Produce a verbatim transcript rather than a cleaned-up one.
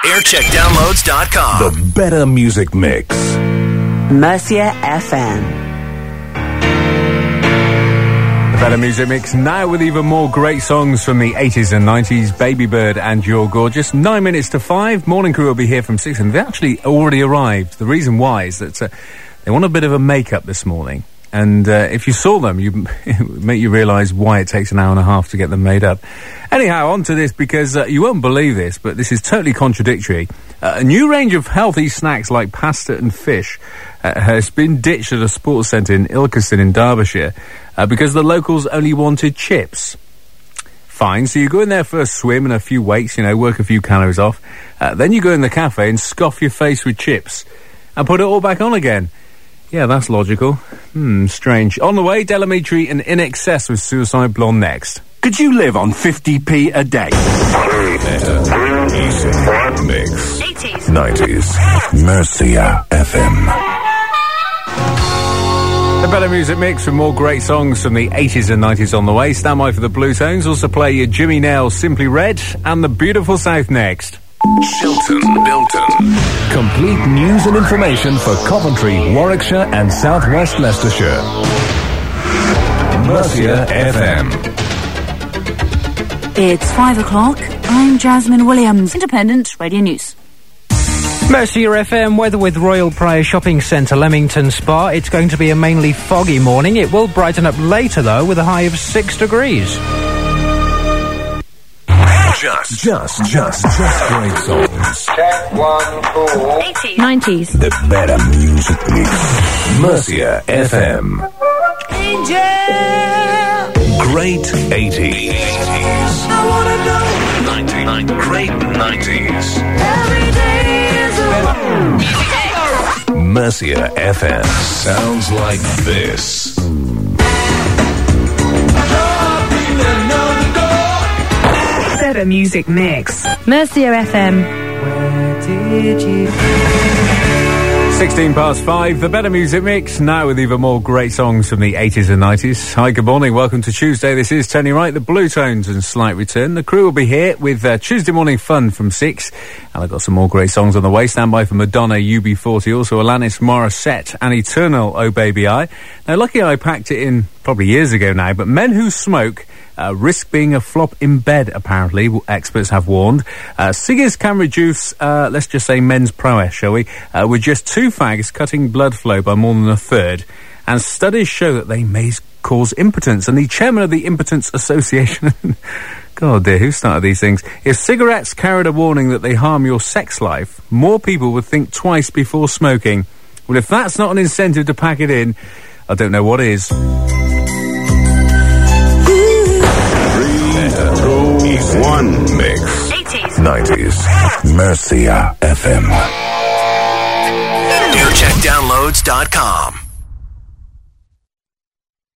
aircheck downloads dot com. The Better Music Mix. Mercia F M. Better Music Mix now with even more great songs from the eighties and nineties. Baby Bird and You're Gorgeous. Nine minutes to five. Morning crew will be here from six, and they've actually already arrived. The reason why is that uh, they want a bit of a make-up this morning. And uh, if you saw them, you it would make you realise why it takes an hour and a half to get them made up. Anyhow, on to this, because uh, you won't believe this, but this is totally contradictory. Uh, a new range of healthy snacks like pasta and fish uh, has been ditched at a sports centre in Ilkeston in Derbyshire uh, because the locals only wanted chips. Fine, so you go in there for a swim and a few weights, you know, work a few calories off. Uh, then you go in the cafe and scoff your face with chips and put it all back on again. Yeah, that's logical. Hmm, strange. On the way, Delamitri and In Excess with Suicide Blonde next. Could you live on fifty p a day? Better Music Mix. eighties. nineties. Mercia F M. The Better Music Mix with more great songs from the eighties and nineties on the way. Stand by for the Blue Tones. Also play your Jimmy Nail, Simply Red, and the Beautiful South next. Chilton, Bilton. Complete news and information for Coventry, Warwickshire and South West Leicestershire. Mercia F M. It's five o'clock. I'm Jasmine Williams, Independent Radio News. Mercia F M weather with Royal Prior Shopping Centre, Leamington Spa. It's going to be a mainly foggy morning. It will brighten up later, though, with a high of six degrees. Just, just, just, just great songs. Check one, two. eighties. nineties. The Better Music Mix. Mercia F M. Angel. Great eighties. I wanna know. ninety. Great nineties. Every day is a Mercia F M. Sounds like this. Better Music Mix. Mercia F M. sixteen past five, the Better Music Mix, now with even more great songs from the eighties and nineties. Hi, good morning, welcome to Tuesday. This is Tony Wright, the Blue Tones and Slight Return. The crew will be here with uh, Tuesday Morning Fun from six, and I've got some more great songs on the way. Stand by for Madonna, U B forty, also Alanis Morissette and Eternal, Oh Baby I. Now, lucky I packed it in probably years ago now, but men who smoke Uh, risk being a flop in bed, apparently, experts have warned. Uh, cigars can reduce, uh, let's just say men's prowess, shall we, uh, with just two fags cutting blood flow by more than a third. And studies show that they may cause impotence. And the chairman of the Impotence Association, God dear, who started these things? If cigarettes carried a warning that they harm your sex life, more people would think twice before smoking. Well, if that's not an incentive to pack it in, I don't know what is. One mix. eighties. nineties. Mercia F M. aircheck downloads dot com.